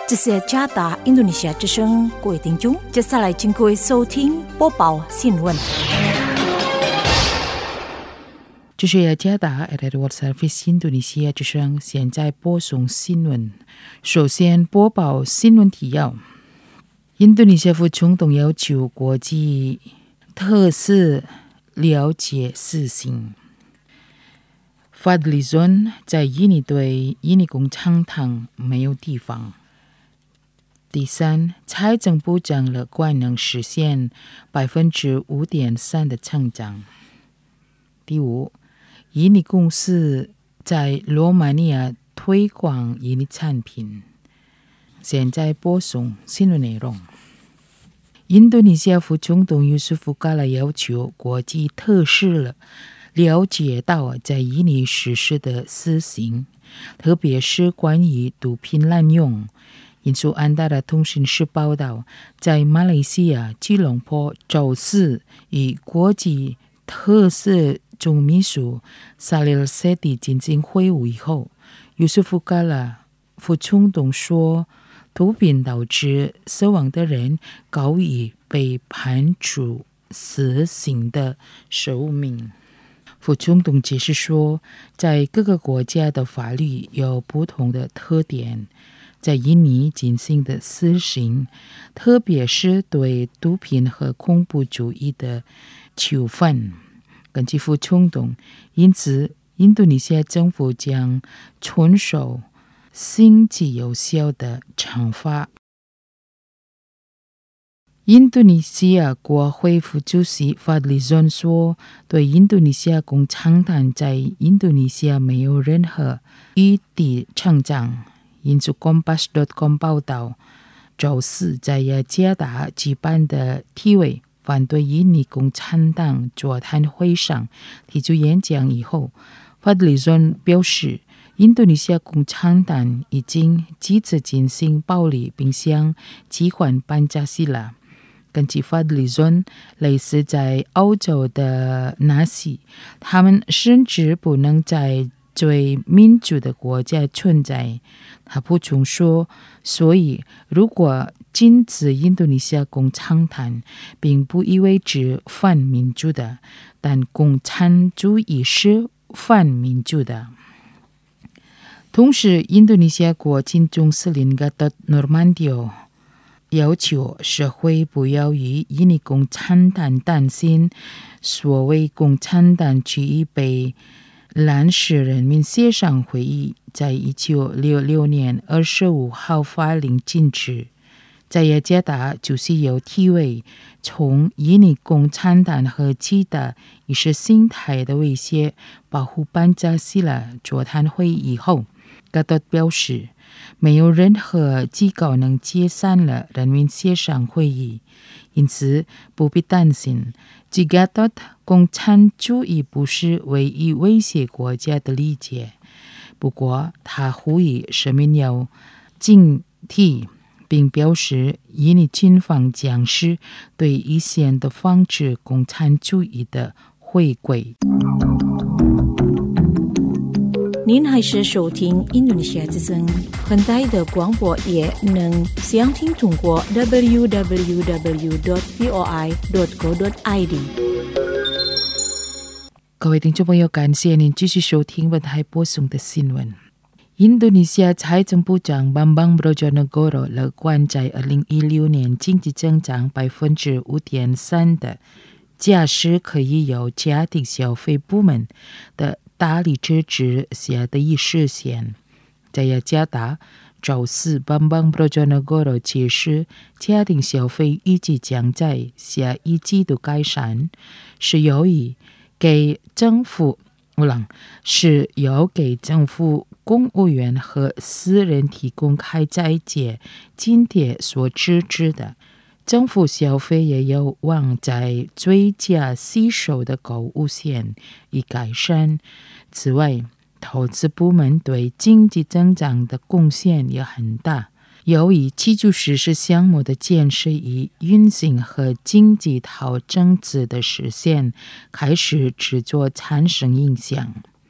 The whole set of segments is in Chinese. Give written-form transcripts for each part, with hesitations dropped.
这是加达印度尼西亚之声，各位听众，接下来请各位收听播报新闻。 这是加达 World Service 印度尼西亚之声，现在播送新闻。首先播报新闻提要：印度尼西亚副总统要求国际特赦了解死刑。Fadli Zon 在印尼对印尼共产党没有地方。第三，财政部长乐观能实现 5.3% 的成长。第五，印尼公司在罗马尼亚推广印尼产品。现在播送新闻内容。印度尼西亚副总统尤苏夫卡拉要求国际特赦了解到在印尼实施的死刑，特别是关于毒品滥用。印度安达的通讯社报道，在马来西亚吉隆坡周四与国际特赦总秘书萨利尔塞蒂进行会晤以后，尤苏夫卡拉副总统说，毒品导致死亡的人高于被判处死刑的寿命。副总统解释说，在各个国家的法律有不同的特点，在印尼进行的死刑，特别是对毒品和恐怖主义的囚犯。根据副总统，因此印度尼西亚政府将遵守行之有效的惩罚。印度尼西亚国会副主席 Fadli Zon 说，对印度尼西亚共产党在印度尼西亚没有任何一地成长。印度 Kompas.com 报道，周四在雅加达举办的体委反对印尼共产党座谈会上提出演讲以后， Fadli Zon 表示，印度尼西亚共产党已经几次进行暴力并向击垮班加西拉。根据 Fadli Zon， 类似在欧洲的纳西，他们甚至不能在最民主的国家存在。他补充说，所以如果禁止印度尼西亚共产党，并不意味着反民主的，但共产主义是反民主的。同时，印度尼西亚国军总司令加托诺曼迪奥要求社会不要与印尼共产党担心所谓共产党主义被临时人民协商会议在1966年25号发令禁止。在雅加达就是由体委从印尼共产党和其他意识形态的威胁保护班加西拉座谈会以后，加托表示，没有任何机构能解散了人民协商会议，因此不必担心。据加托，共产主义不是唯一威胁国家的理解。不过，他呼吁市民要警惕，并表示印尼军方将是对一线的防止共产主义的回归。 您还是收听印度尼西亚之声，很大的广播也能详听通过 www.voi.co.id。 各位听众朋友，感谢您继续收听本台播送的新闻。印度尼西亚财政部长 Bambang Brojonegoro 乐观在2016年经济增长 5.3% 的假设可以由家庭消费部门的大力支持下得以实现。在雅加达，周四 Bambang Brojonegoro 解释，家庭消费预计将在下一季度改善，是由给政府公务员和私人提供开斋节津贴所支持的。政府消费也有望在追加吸收的购物线以改善。此外，投资部门对经济增长的贡献也很大。由于基础设施项目的建设与运行和经济投增值的实现开始制作产生影响。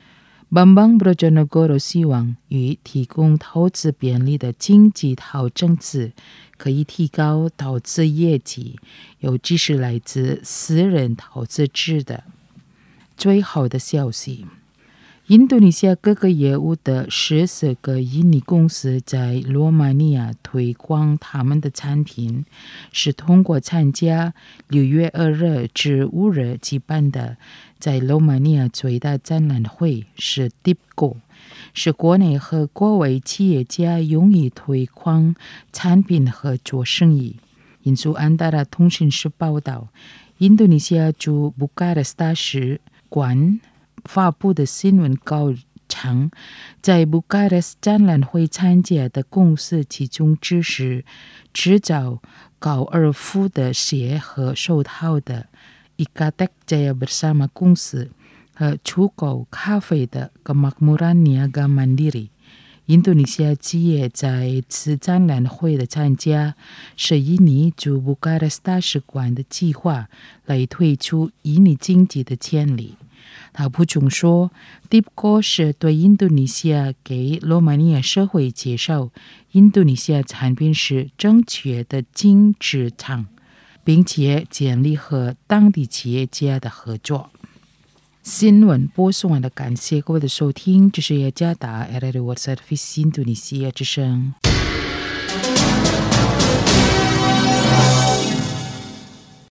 Bambang Brojonegoro 希望与提供投资便利的经济好政策可以提高投资业绩，尤其是来自私人投资者的最好的消息。印度尼西亚各个业务的14个印尼公司在罗马尼亚推广他们的产品，是通过参加6月2日至5日举办的在罗马尼亚最大展览会，是 DIPCO， 是国内和国外企业家用于推广产品和做生意。印度安达拉通讯社报道，印度尼西亚驻布加勒斯大使馆发布的新闻稿称，在布加勒斯展览会参加的公司其中只是制造高尔夫的鞋和手套的Ikatek Jaya Bersama 公司和出口咖啡的 Kemakmuran Niaga Mandiri。印度尼西亚企业在此展览会的参加，是印尼驻布加勒斯大使馆的计划来推出印尼经济的潜力。他补充说 ，DIPCO 是对印度尼西亚给罗马尼亚社会介绍印度尼西亚产品是正确的金质厂，并且建立和当地企业家的合作。新闻播送完了，感谢各位的收听，这是雅加达 RRI World Service 印度尼西亚之声。